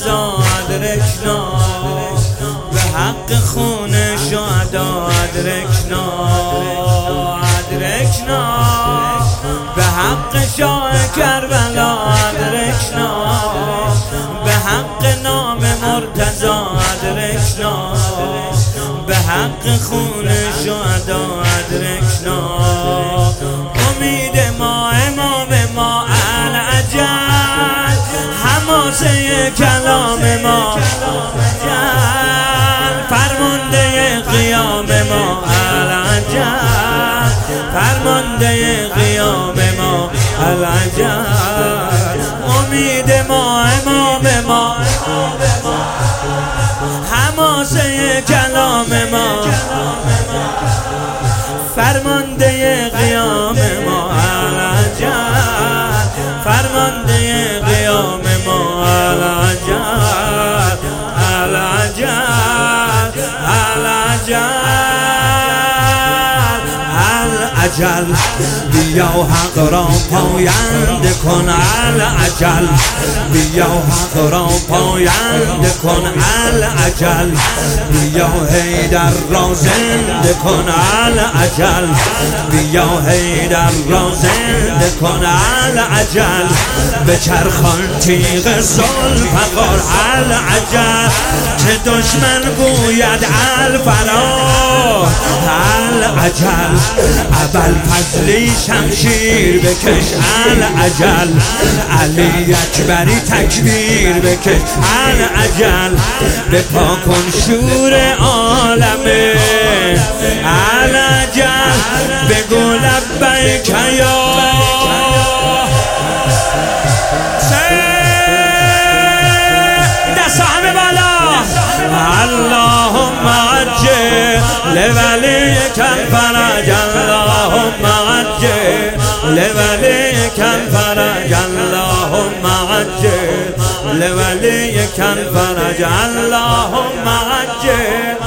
مرتضی ادرکنا، به حق خون شهدا ادرکنا، به حق شاه کربلا ادرکنا، به حق نام مرتضی ادرکنا، به حق خون شهدا ادرکنا. امید ما امام ما العجل، حماسه کلام ما العجل، فرمانده قیام ما العجل، فرمانده قیام ما العجل. امید ما امام ما حماسه کلام ما، فرمانده قیام ما العجل، فرمانده قیام ما العجل، العجل، العجل، العجل. بیا حق را پاینده کن العجل، بیا حق را پاینده کن العجل، بیا حیدر را زنده کن العجل، بیا حیدر را زنده کن العجل. بچرخان تیغ ذوالفقار العجل، که دشمن گوید الفرار العجل. ابوالفضلی شمشیر بکش العجل، علی اکبری تکبیر بکش العجل. بپا کن شور عالمه العجل، بگو لبیک یا دست همه بالا. اللهم عجل لولیک الفرج، اللهم عجل لولیک الفرج، اللهم عجل لولیک الفرج، اللهم عجل